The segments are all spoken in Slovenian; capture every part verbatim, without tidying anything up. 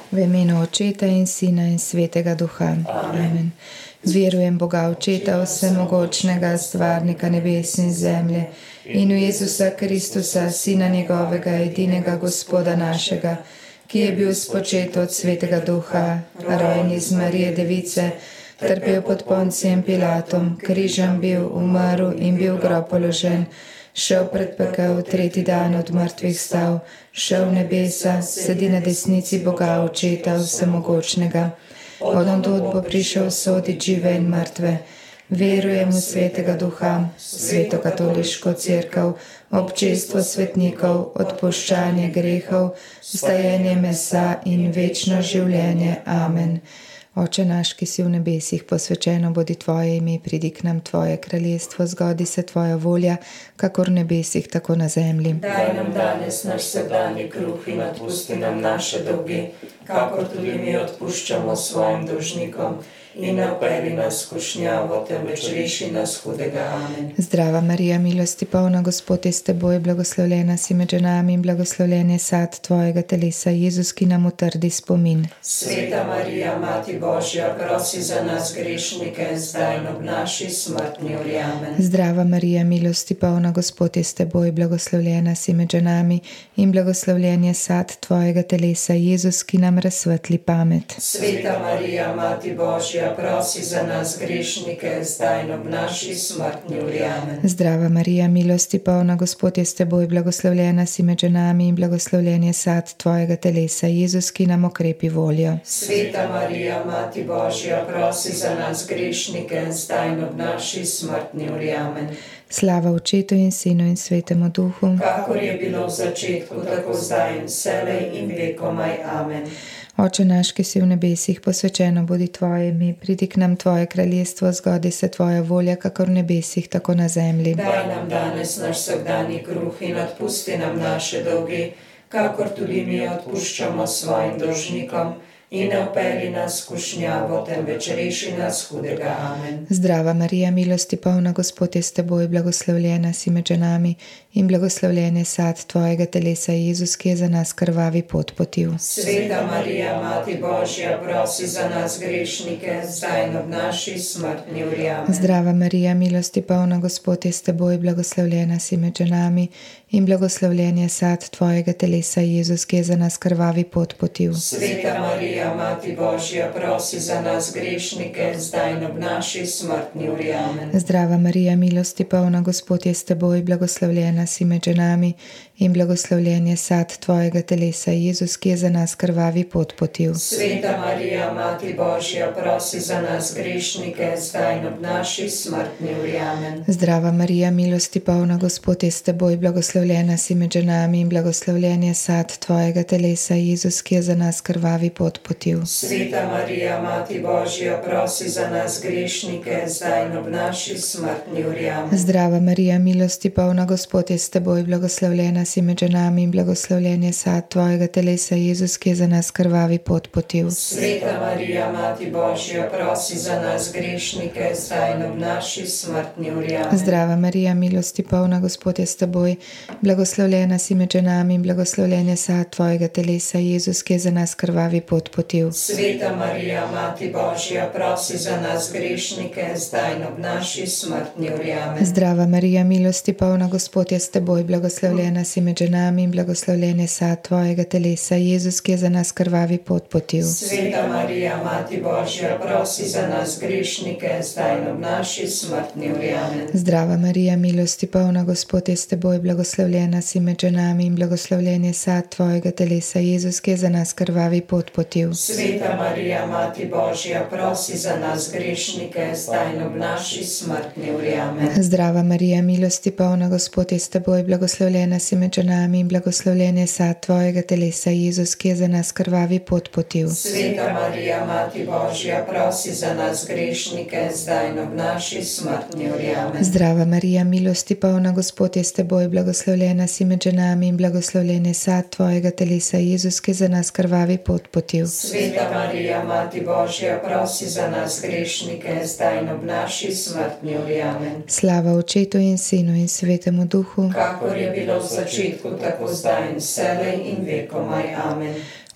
V imenu Očeta in Sina in Svetega Duha. Amen. Amen. Verujem Boga Očeta, vsemogočnega, stvarnika nebes in zemlje, in v Jezusa Kristusa, Sina njegovega, edinega Gospoda našega, ki je bil spočet od Svetega Duha, rojen iz Marije Device, trpel pod Poncijem Pilatom, križem bil, umrl in bil v grob položen, šel pred pekel, tretji dan od mrtvih stal, šel v nebesa, sedi na desnici Boga Očeta vsemogočnega. Od ondod bo prišel sodit žive in mrtve. Verujem v Svetega Duha, Sveto katoliško cerkev, občestvo svetnikov, odpuščanje grehov, vstajenje mesa in večno življenje. Amen. Oče naš, ki si v nebesih, posvečeno bodi tvoje ime, pridi k nam tvoje kraljestvo, zgodi se tvoja volja, kakor v nebesih, tako na zemlji. Daj nam danes naš vsakdanji kruh in odpusti nam naše dolge, kakor tudi mi odpuščamo svojim dolžnikom. In ne vpelji nas v skušnjavo, temveč reši nas hudega. Amen. Zdrava Marija, milosti polna, Gospod je s teboj, blagoslovljena si med ženami in blagoslovljen je sad tvojega telesa, Jezus, ki nam utrdi spomin. Sveta Marija, Mati Božja, prosi za nas grešnike, zdaj in ob naši smrtni uri. Amen. Zdrava Marija, milosti polna, Gospod je s teboj, blagoslovljena si med ženami in blagoslovljen je sad tvojega telesa, Jezus, ki nam razsvetli pamet. Sveta Marija, Mati Božja, prosi za nas grešnike, zdaj in ob naši smrtni uri. Amen. Zdrava Marija, milosti polna, Gospod je s teboj, blagoslovljena si med ženami in blagoslovljen je sad tvojega telesa, Jezus, ki nam okrepi voljo. Sveta Marija, Mati Božja, prosi za nas grešnike, zdaj in ob naši smrtni uri. Amen. Slava Očetu in Sinu in Svetemu Duhu, kakor je bilo v začetku, tako zdaj in vselej in vekomaj. Amen. Oče naš, ki si v nebesih, posvečeno bodi tvoje ime, pridi k nam tvoje kraljestvo, zgodi se tvoja volja, kakor v nebesih, tako na zemlji. Daj nam danes naš vsakdanji kruh in odpusti nam naše dolge, kakor tudi mi odpuščamo svojim dolžnikom. In ne vpelji nas v skušnjavo, temveč reši nas hudega. Amen. Zdrava Marija, milosti polna, Gospod je s teboj, blagoslovljena si med ženami in blagoslovljen je sad tvojega telesa, Jezus, ki je za nas krvavi pot potil. Sveta Marija, Mati Božja, prosi za nas grešnike, zdaj in ob naši smrtni uri. Amen. Zdrava Marija, milosti polna, Gospod je s teboj, blagoslovljena si med ženami in blagoslovljen je sad tvojega telesa, Jezus, ki je za nas krvavi pot potil. Sveta Marija, Mati Božja, prosi za nas grešnike, zdaj in ob naši smrtni uri. Amen. Zdrava Marija, milosti polna, Gospod je s teboj, blagoslovljena si med ženami in blagoslovljen je sad tvojega telesa, Jezus, ki je za nas krvavi pot potil. Sveta Marija, Mati Božja, prosi za nas grešnike, zdaj in ob naši smrtni uri. Amen. Zdrava Marija, milosti polna, Gospod je s teboj, blagoslovljena si med ženami in blagoslovljen je sad tvojega telesa, Jezus, ki je za nas krvavi pot potil. Sveta Marija, Mati Božja, prosi za nas grešnike, zdaj in ob naši smrtni uri. Amen. Zdrava Marija, milosti polna, Gospod je s teboj, blagoslovljena si med ženami in blagoslovljen je sad tvojega telesa, Jezus, ki je za nas krvavi pot potil. Sveta Marija, Mati Božja, prosi za nas grešnike, zdaj in ob naši smrtni uri. Amen. Zdrava Marija, milosti polna, Gospod je s teboj, blagoslovljena si med ženami in blagoslovljen je sad tvojega telesa, Jezus, ki je za nas krvavi pot potil. Sveta Marija, Mati Božja, prosi za nas grešnike, zdaj in ob naši smrtni uri. Amen. Zdrava Marija, milosti polna, Gospod je s teboj, blagoslovljena si med ženami in blagoslovljen je sad tvojega telesa, Jezus, ki je za nas krvavi pot potil. Sveta Marija, Mati Božja, prosi za nas grešnike, zdaj in ob naši smrtni uri. Amen. Zdrava Marija, milosti polna, Gospod je s teboj, blagoslovljena si med ženami in blagoslovljen je sad tvojega telesa, Jezus, ki je za nas krvavi pot potil. Sveta Marija, Mati Božja, prosi za nas grešnike, zdaj in ob naši smrtni uri. Amen. Zdrava Marija, milosti polna, Gospod je s teboj, blagoslovljena si med ženami in blagoslovljen je sad tvojega telesa, Jezus, ki je za nas krvavi pot potil. Sveta Marija, Mati Božja, prosi za nas grešnike, zdaj in ob naši smrtni uri. Amen. Zdrava Marija, milosti polna, Gospod je s teboj, blagoslovljena si med ženami in blagoslovljen je sad tvojega telesa, Jezus, ki je za nas krvavi pot potil. Sveta Marija, Mati Božja, prosi za nas grešnike, zdaj in ob naši smrtni uri. Amen. Slava Očetu in Sinu in Svetemu Duhu, kakor je bilo v začetku, tako zdaj in vselej in vekomaj. Amen.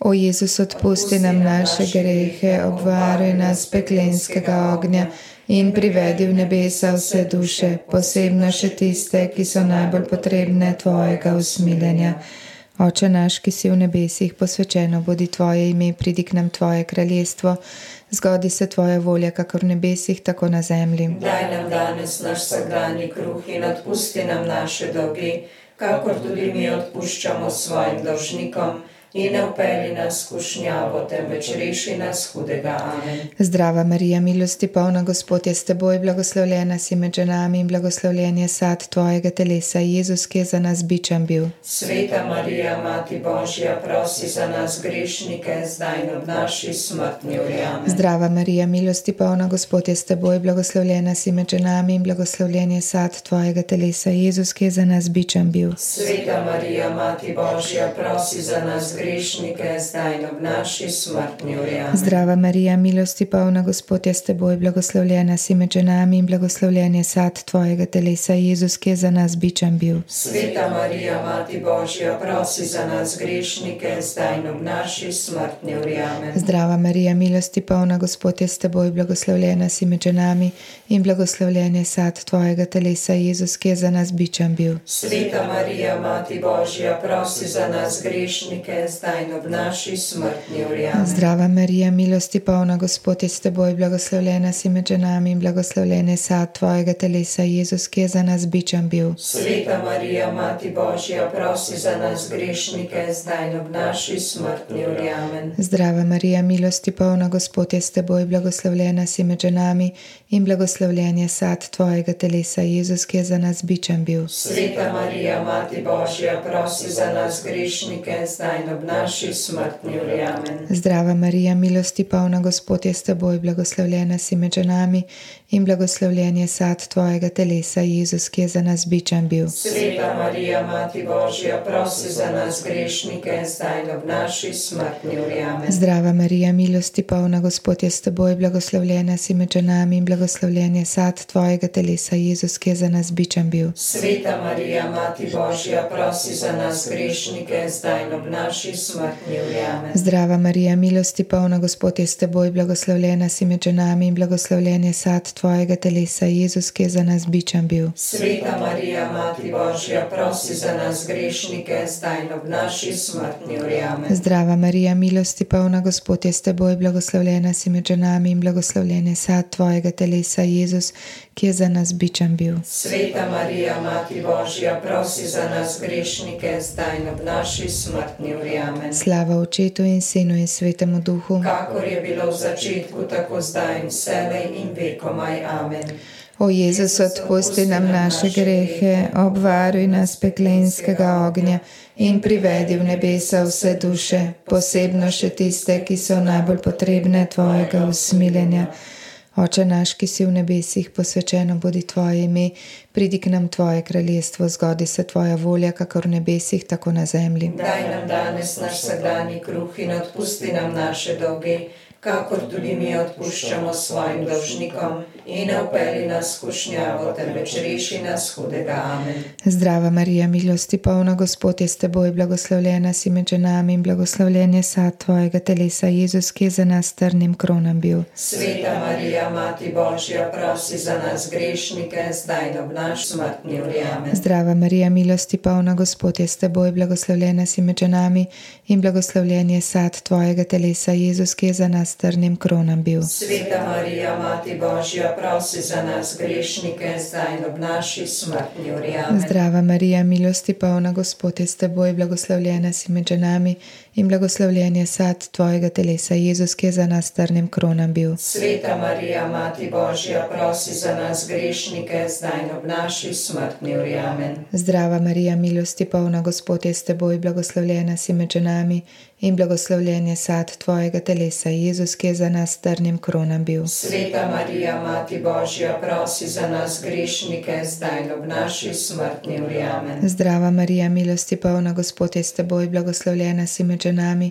O Jezus, odpusti nam naše grehe, obvaruj nas peklenskega ognja in privedi v nebesa vse duše, posebno še tiste, ki so najbolj potrebne tvojega usmiljenja. Oče naš, ki si v nebesih, posvečeno bodi tvoje ime, pridi k nam tvoje kraljestvo, zgodi se tvoja volja, kakor v nebesih, tako na zemlji. Daj nam danes naš vsakdanji kruh in odpusti nam naše dolge, kakor tudi mi odpuščamo svojim dolžnikom. In ne vpelji nas v skušnjavo, temveč reši nas hudega. Amen. Zdrava Marija, milosti polna, Gospod je s teboj, blagoslovljena si med ženami in blagoslovljen je sad tvojega telesa, Jezus, ki je za nas bičem bil. Sveta Marija, Mati Božja, prosi za nas grešnike, zdaj in ob naši smrtni uri. Amen. Zdrava Marija, milosti polna, Gospod je s teboj, blagoslovljena si med ženami in blagoslovljen je sad tvojega telesa, Jezus, ki je za nas bičem bil. Sveta Marija, Mati Božja, prosi za nas grešnike, zdaj in ob naši smrtni uri. Amen. Zdrava Marija, milosti polna, Gospod je s teboj, blagoslovljena si med ženami in blagoslovljen je sad tvojega telesa, Jezus, ki je za nas bičem bil. Sveta Marija, Mati Božja, prosi za nas grešnike, zdaj in ob naši smrtni uri. Amen. Zdrava Marija, milosti polna, Gospod je s teboj, blagoslovljena si med ženami in blagoslovljen je sad tvojega telesa, Jezus, ki je za nas bičem bil. Sveta Marija, Mati Božja, prosi za nas grešnike, zdaj in ob naši smrtni uri. Amen. Zdrava Marija, milosti polna, Gospod je s teboj, blagoslovljena si med ženami in blagoslovljen je sad tvojega telesa, Jezus, ki je za nas bičem bil. Sveta Marija, Mati Božja, prosi za nas grešnike, zdaj in ob naši smrtni uri. Amen. Zdrava Marija, milosti polna, Gospod je s teboj, blagoslovljena si med ženami in blagoslovljen je sad tvojega telesa, Jezus, ki je za nas bičem bil. Sveta Marija, Mati Božja, prosi za nas grešnike, zdaj in ob naši smrtni uri. Amen. Zdrava Marija, milosti polna, Gospod je s teboj, blagoslovljena si med ženami in blagoslovljen je sad tvojega telesa, Jezus, ki je za nas bičem bil. Sveta Marija, Mati Božja, prosi za nas grešnike, zdaj in ob naši smrtni uri. Amen. Zdrava Marija, milosti polna, Gospod je s teboj, blagoslovljena si med ženami in blagoslovljen je sad tvojega telesa, Jezus, ki je za nas bičem bil. Sveta Marija, Mati Božja, prosi za nas grešnike, zdaj in ob naši smrtni uri. Amen. Zdrava Marija, milosti polna, Gospod je s teboj, blagoslovljena si med ženami in blagoslovljen je sad tvojega telesa, Jezus, ki je za nas bičem bil. Sveta Marija, Mati Božja, prosi za nas grešnike, zdaj in ob naši smrtni uri. Amen. Zdrava Marija, milosti polna, Gospod je s teboj, blagoslovljena si med ženami in blagoslovljen je sad tvojega telesa, Jezus, ki je za nas bičem bil. Sveta Marija, Mati Božja, prosi za nas grešnike, zdaj in ob naši smrtni uri. Amen. Slava Očetu in Sinu in Svetemu Duhu, kakor je bilo v začetku, tako zdaj in vselej in vekomaj. Amen. O Jezus, odpusti nam naše grehe, obvaruj nas peklenskega ognja in privedi v nebesa vse duše, posebno še tiste, ki so najbolj potrebne tvojega usmiljenja. Oče naš, ki si v nebesih, posvečeno bodi tvoje ime, pridi k nam tvoje kraljestvo, zgodi se tvoja volja, kakor v nebesih, tako na zemlji. Daj nam danes naš vsakdanji kruh in odpusti nam naše dolge, kakor tudi mi odpuščamo svojim dolžnikom, in ne vpelji nas v skušnjavo, temveč reši nas hudega. Amen. Zdrava Marija, milosti polna, Gospod je s teboj, blagoslovljena si med ženami in blagoslovljen je sad tvojega telesa, Jezus, ki je za nas trnim kronom bil. Sveta Marija, Mati Božja, prosi za nas grešnike, zdaj in ob naši smrtni uri. Amen. Zdrava Marija, milosti polna, Gospod je s teboj, blagoslovljena si med ženami in blagoslovljen je sad tvojega telesa, Jezus, ki je za nas trnim kronom bil. Sveta Marija, Mati Božja, prosi za nas grešnike, zdaj in ob naši smrtni uri. Amen. Zdrava Marija, milosti polna, Gospod je s teboj, blagoslovljena si med ženami in blagoslovljen je sad tvojega telesa, Jezus, ki je za nas trnim kronom bil. Sveta Marija, Mati Božja, prosi za nas grešnike, zdaj in ob naši smrtni uri. Amen. Zdrava Marija, milosti polna, Gospod je s teboj, blagoslovljena si med ženami in blagoslovljen je sad tvojega telesa, Jezus, ki je za nas trnim kronom bil. Sveta Marija, Mati Božja, prosi za nas grešnike, zdaj in ob naši smrtni uri. Amen. Zdrava Marija, milosti polna, Gospod je s teboj, blagoslovljena si med ženami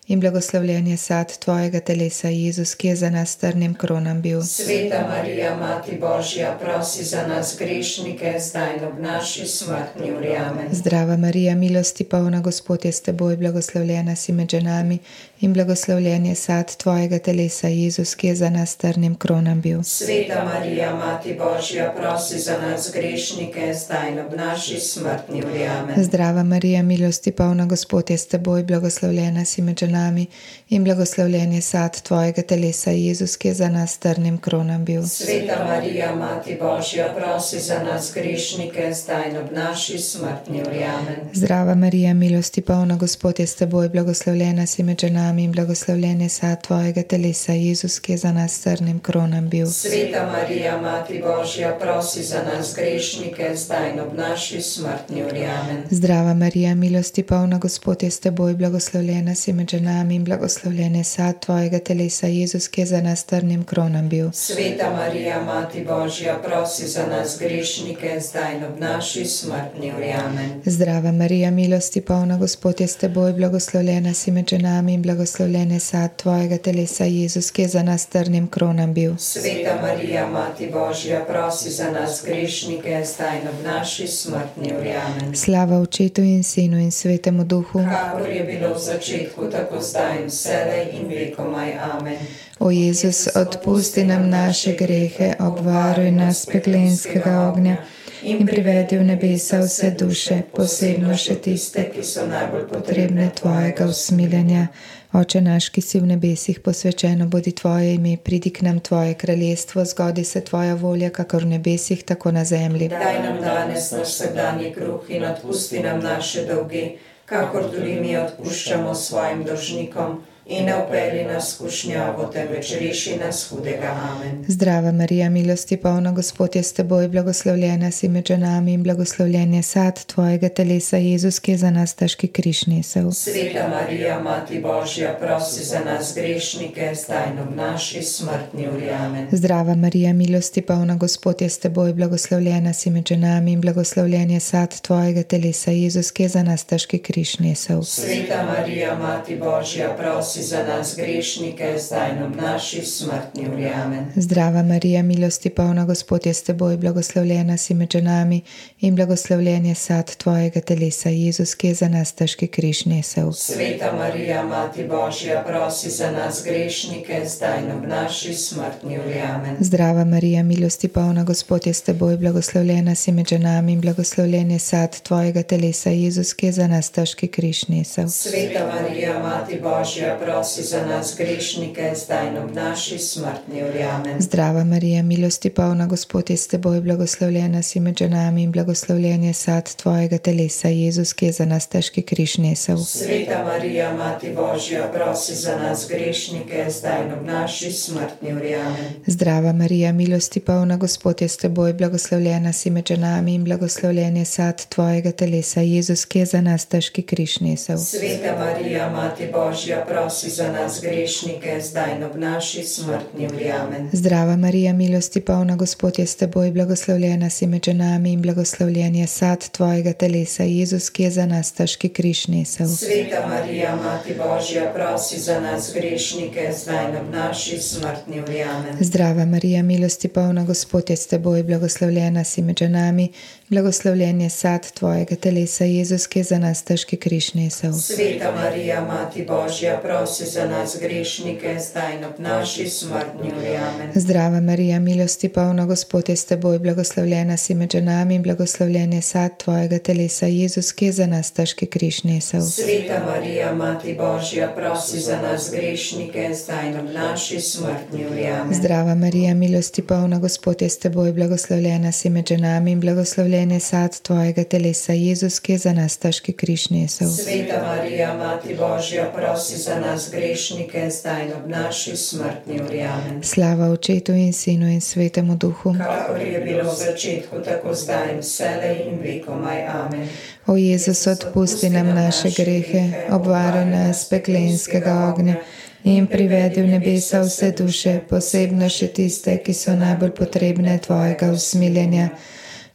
in blagoslovljen je sad tvojega telesa, Jezus, ki je za nas trnjem kronan bil. Sveta Marija, Mati Božja, prosi za nas grešnike, zdaj in ob naši smrtni uri. Amen. Zdrava Marija, milosti polna, Gospod je s teboj, blagoslovljena si med ženami in blagoslovljen je sad tvojega telesa, Jezus, ki je za nas trnjem kronan bil. Sveta Marija, Mati Božja, prosi za nas grešnike, zdaj in ob naši smrtni uri. Amen. Zdrava Marija, milosti polna, Gospod je s teboj, blagoslovljena si med ženami in blagoslovljen je sad tvojega telesa, Jezus, ki je za nas trnjem kronan bil. Sveta Marija, Mati Božja, prosi za nas grešnike, zdaj in ob naši smrtni uri. Amen. Zdrava Marija, milosti polna, Gospod je s teboj, blagoslovljena si med ženami in blagoslovljen je sad tvojega telesa, Jezus, ki je za nas trnjem kronan bil. Sveta Marija, Mati Božja, prosi za nas grešnike, zdaj in ob naši smrtni uri. Amen. Zdrava Marija, milosti polna, Gospod je s teboj, blagoslovljena si med ženami in blagoslovljen je sad tvojega telesa, Jezus, ki je za nas trnjem kronan bil. Sveta Marija, Mati Božja, prosi za nas grešnike, zdaj in ob naši smrtni uri. Amen. Zdrava Marija, milosti polna, Gospod je s teboj, blagoslovljena si med ženami in blagoslovljen je sad tvojega telesa, Jezus, ki je za nas trnjem kronan bil. Sveta Marija, Mati Božja, prosi za nas grešnike, zdaj in ob naši smrtni uri. Amen. Slava Očetu in Sinu in Svetemu Duhu, kakor je bilo v začetku, tako zdaj in vselej in vekomaj. Amen. O Jezus, odpusti nam naše grehe, obvaruj nas peklenskega ognja in privedi v nebesa vse duše, posebno še tiste, ki so najbolj potrebne tvojega usmiljenja. Oče naš, ki si v nebesih, posvečeno bodi tvoje ime, pridi k nam tvoje kraljestvo, zgodi se tvoja volja, kakor v nebesih, tako na zemlji. Daj nam danes naš vsakdanji kruh in odpusti nam naše dolge, kakor tudi mi odpuščamo svojim dolžnikom. In ne vpelji nas v skušnjavo, temveč reši nas hudega. Amen. Zdrava Marija, milosti polna, Gospod je s teboj, blagoslovljena si med ženami in blagoslovljen je sad tvojega telesa, Jezus, ki je za nas težki križ nesel. Sveta Marija, Mati Božja, prosi za nas grešnike, zdaj in ob naši smrtni uri. Amen. Zdrava Marija, milosti polna, Gospod je s teboj, blagoslovljena si med ženami in blagoslovljen je sad tvojega telesa, Jezus, ki je za nas težki križ nesel. Sveta Marija, Mati Božja, prosi za nas grešnike, zdaj in ob naši smrtni uri. Amen. Zdrava Marija, milosti polna, Gospod je s teboj, blagoslovljena si med ženami in blagoslovljen je sad tvojega telesa, Jezus, ki je za nas težki križ nesel. Sveta Marija, Mati Božja, prosi za nas grešnike, zdaj in ob naši smrtni uri. Amen. Zdrava Marija, milosti polna, Gospod je s teboj, blagoslovljena si med ženami in blagoslovljen je sad tvojega telesa, Jezus, ki je za nas težki križ nesel. Sveta Marija, Mati Božja, prosi za nas grešnike, zdaj in ob naši smrtni uri. Amen. Zdrava Marija, milosti polna, Gospod je s teboj, blagoslovljena si med ženami in blagoslovljen je sad tvojega telesa, Jezus, ki je za nas težki križ nesel. Sveta Marija, Mati Božja, prosi za nas grešnike, zdaj in ob naši smrtni uri. Amen. Zdrava Marija, milosti polna, Gospod je s teboj, blagoslovljena si med ženami in blagoslovljen je sad tvojega telesa, Jezus, ki je za nas težki križ nesel. Sveta Marija, Mati Božja, prosi za nas grešnike, zdaj in ob naši smrtni uri. Amen. Zdrava Marija, milosti polna, Gospod je s teboj, blagoslovljena si med ženami in blagoslovljen je sad tvojega telesa, Jezus, ki je za nas težki križ nesel. Sveta Marija, Mati Božja, prosi za nas grešnike, zdaj in ob naši smrtni uri. Amen. Zdrava Marija, milosti polna, Gospod je s teboj, blagoslovljena si med ženami, blagoslovljen je sad tvojega telesa, Jezus, ki je za nas težki križ nesel. Sveta Marija, Mati Božja, prosi za nas grešnike, zdaj in ob naši smrtni uri. Amen. Zdrava Marija, milosti polna, Gospod je s teboj, blagoslovljena si med ženami in blagoslovljen je sad tvojega telesa, Jezus, ki je za nas težki križ nesel. Sveta Marija, Mati Božja, prosi za nas grešnike, zdaj in ob naši smrtni uri. Amen. Zdrava Marija, milosti polna, Gospod je s teboj, blagoslovljena si med ženami in blagoslovljen je sad tvojega telesa, Jezus, ki je za nas težki križ nesel. Sveta Marija, Mati Božja, prosi za nas grešnike, zdaj in ob naši smrtni uri. Amen. Slava Očetu in Sinu in Svetemu Duhu, kakor je bilo v začetku, tako zdaj in vselej in vekomaj. Amen. O Jezus, odpusti nam naše grehe, obvaruj nas peklenskega ognja in privedi v nebesa vse duše, posebno še tiste, ki so najbolj potrebne tvojega usmiljenja.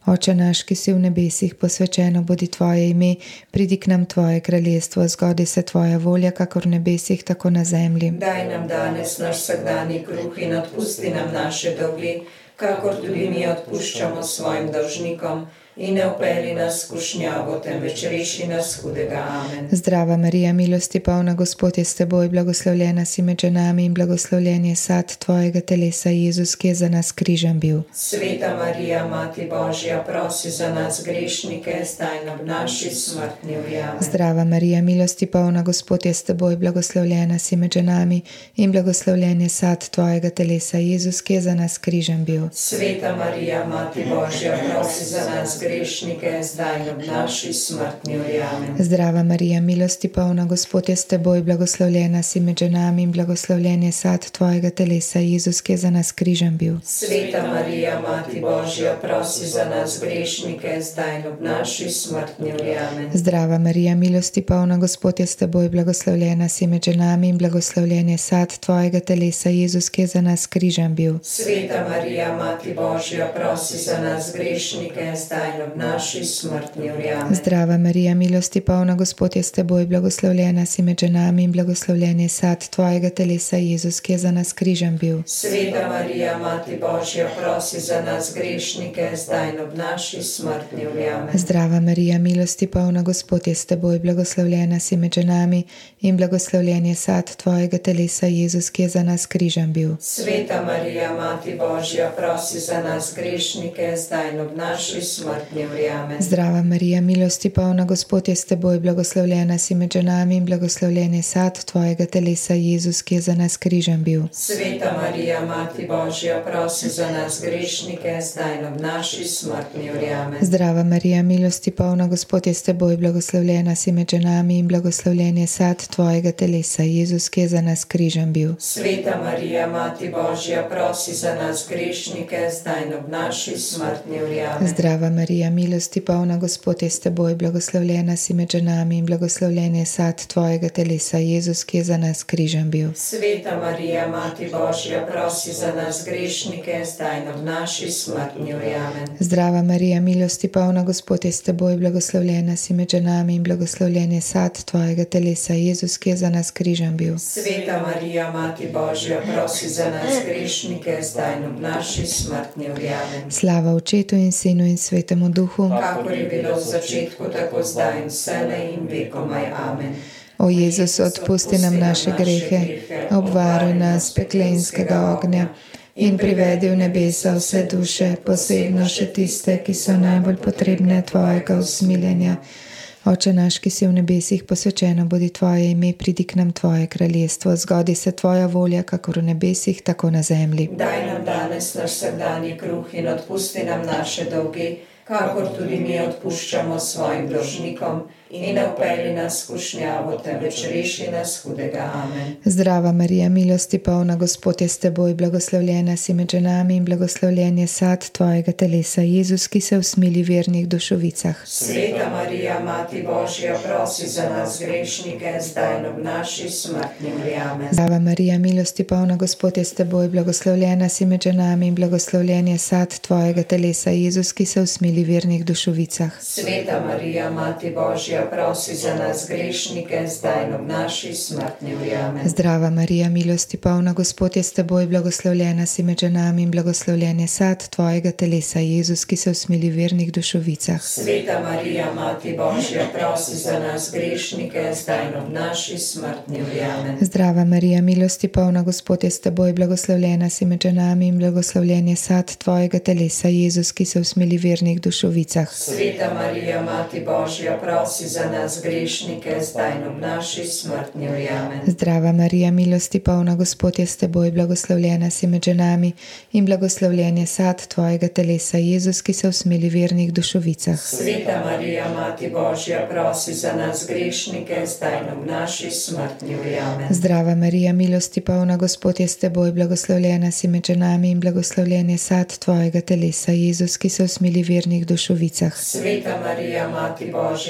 Oče naš, ki si v nebesih, posvečeno bodi tvoje ime, pridi k nam tvoje kraljestvo, zgodi se tvoja volja, kakor v nebesih, tako na zemlji. Daj nam danes naš vsakdanji kruh in odpusti nam naše dolge, kakor tudi mi odpuščamo svojim dolžnikom. In ne vpelji nas v skušnjavo, temveč reši nas hudega. Amen. Zdrava Marija, milosti polna, Gospod je s teboj, blagoslovljena si med ženami in blagoslovljen je sad tvojega telesa, Jezus, ki je za nas križem bil. Sveta Marija, Mati Božja, prosi za nas grešnike, zdaj in ob naši smrtni uri. Amen. Zdrava Marija, milosti polna, Gospod je s teboj, blagoslovljena si med ženami in blagoslovljen je sad tvojega telesa, Jezus, ki je za nas križem bil. Sveta Marija, Mati Božja, prosi za nas grešnike, zdaj in ob naši smrtni uri. Amen. Zdrava Marija, milosti polna, Gospod je s teboj, blagoslovljena si med ženami in blagoslovljen je sad tvojega telesa, Jezus, ki je za nas križem bil. Sveta Marija, Mati Božja, prosi za nas grešnike, zdaj in ob naši smrtni uri. Amen. Zdrava Marija, milosti polna, Gospod je s teboj, blagoslovljena si med ženami in blagoslovljen je sad tvojega telesa, Jezus, ki je za nas križem bil. Sveta Marija, Mati Božja, prosi za nas grešnike, zdaj in ob naši smrtni uri. Amen. Zdrava Marija, milosti polna, Gospod je s teboj, blagoslovljena si med ženami in blagoslovljen je sad tvojega telesa, Jezus, ki je za nas križem bil. Sveta Marija, Mati Božja, prosi za nas grešnike, zdaj in ob naši smrtni uri. Amen. Zdrava Marija, milosti polna, Gospod je s teboj, blagoslovljena si med ženami in blagoslovljen je sad tvojega telesa, Jezus, ki je za nas križem bil. Sveta Marija, Mati Božja, prosi za nas grešnike, zdaj in ob naši smrtni uri. Amen. Zdrava Marija, milosti polna, Gospod je s teboj, blagoslovljena si med ženami in blagoslovljen je sad tvojega telesa, Jezus, ki je za nas križem bil. Sveta Marija, Mati Božja, prosi za nas grešnike, zdaj in ob naši smrtni uri. Amen. Zdrava Marija, milosti polna, Gospod je s teboj, blagoslovljena si med ženami in blagoslovljen je sad tvojega telesa, Jezus, ki je za nas križem bil. Sveta Marija, Mati Božja, prosi za nas grešnike, zdaj in ob naši smrtni uri. Amen. Zdrava Marija, milosti polna, Gospod je s teboj, blagoslovljena si med ženami in blagoslovljen je sad tvojega telesa, Jezus, ki je za nas križem bil. Sveta Marija, Mati Božja, prosi za nas grešnike, zdaj in ob naši smrtni uri. Amen. Zdrava Marija, milosti polna, Gospod je s teboj, blagoslovljena si med ženami in blagoslovljen je sad tvojega telesa, Jezus, ki je za nas križem bil. Sveta Marija, Mati Božja, prosi za nas grešnike, zdaj in ob naši smrtni uri. Amen. Slava Očetu in Sinu in Svetemu Duhu, kakor je bilo v začetku, tako zdaj in vselej in vekomaj. Amen. O Jezus, odpusti nam naše grehe, obvaruj nas peklenskega ognja in privedi v nebesa vse duše, posebno še tiste, ki so najbolj potrebne tvojega usmiljenja. Oče naš, ki si v nebesih, posvečeno bodi tvoje ime, pridi k nam tvoje kraljestvo, zgodi se tvoja volja, kakor v nebesih, tako na zemlji. Daj nam danes naš vsakdanji kruh in odpusti nam naše dolge, kakor tudi mi odpuščamo svojim dolžnikom. In ne vpelji nas v skušnjavo, temveč reši nas hudega. Amen. Zdrava Marija, milosti polna, Gospod je s teboj, blagoslovljena si med ženami in blagoslovljen je sad tvojega telesa, Jezus, ki se usmili v vernih dušovicah. Sveta Marija, Mati Božja, prosi za nas grešnike, zdaj in ob naši smrtni uri. Amen. Zdrava Marija, milosti polna, Gospod je s teboj, blagoslovljena si med ženami in blagoslovljen je sad tvojega telesa, Jezus, ki se usmili v vernih dušovicah. Sveta Marija, Mati Božja, prosi za nas grešnike, zdaj in ob naši smrtni uri. Amen. Zdrava Marija, milosti polna, Gospod je s teboj, blagoslovljena si med ženami in blagoslovljen je sad tvojega telesa, Jezus, ki se usmili v vernih dušovicah. Sveta Marija, Mati Božja, prosi za nas grešnike, zdaj in ob naši smrtni uri. Amen. Zdrava Marija, milosti polna, Gospod je s teboj, blagoslovljena si med ženami in blagoslovljen je sad tvojega telesa, Jezus, ki se usmili v vernih dušovicah. Sveta Marija, Mati Božja, prosi za nas grešnike, zdaj in ob naši smrtni uri. Amen. Zdrava Marija, milosti polna, Gospod je s teboj, blagoslovljena si med ženami in blagoslovljen je sad tvojega telesa, Jezus, ki se usmili v vernih dušovicah. Sveta Marija, Mati Božja, prosi za nas grešnike, zdaj in ob naši smrtni uri. Amen. Zdrava Marija, milosti polna, Gospod je s teboj, blagoslovljena si med ženami in blagoslovljen je sad tvojega telesa, Jezus, ki se usmili v vernih dušovicah. Sveta Marija, Mati Božja, prosi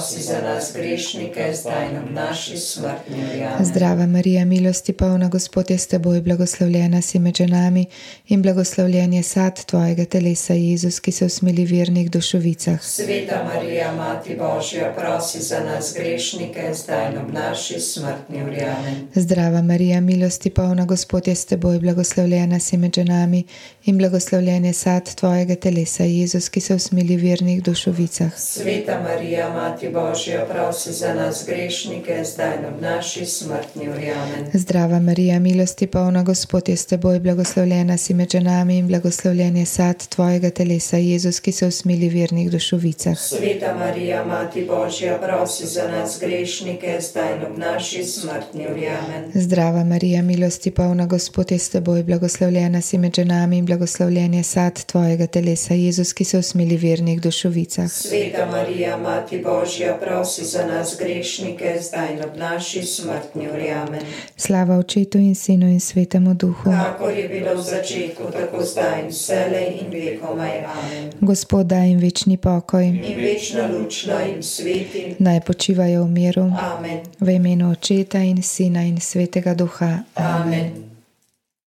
prosi za nas grešnike, zdaj in ob naši smrti. Amen. Zdrava Marija, milosti polna, Gospod je s teboj, blagoslovljena si med ženami in blagoslovljen je sad tvojega telesa, Jezus, ki se usmili vernih dušovicah. Sveta Marija, Mati Božja, prosi za nas grešnike, zdaj in ob naši smrti. Amen. Zdrava Marija, milosti polna, Gospod je s teboj, blagoslovljena si med ženami in blagoslovljen je sad tvojega telesa, Jezus, ki se usmili vernih dušovicah. Sveta Marija, Mati Božja, prosi za nas grešnike, zdaj in ob naši smrti. Amen. Zdrava Marija, milosti polna, Gospod je s teboj, blagoslovljena si med ženami in blagoslovljen je sad tvojega telesa, Jezus, ki se usmili vernih dušovicah. Sveta Marija, Mati Božja, prosi za nas grešnike, zdaj in ob naši smrti. Amen. Zdrava Marija, milosti polna, Gospod je s teboj, blagoslovljena si med ženami in blagoslovljen je sad tvojega telesa, Jezus, ki se usmili vernih dušovicah. Sveta Marija, Mati Božja, prosi za nas grešnike, zdaj in ob naši smrti. Amen. Slava Očetu in Sinu in Svetemu Duhu. Kakor je bilo v začetku, tako zdaj in vselej in vekomaj. Amen. Gospod, daj jim večni pokoj. In večna luč naj jim sveti. Naj počivajo v miru. Amen. V imenu Očeta in Sina in Svetega Duha. Amen.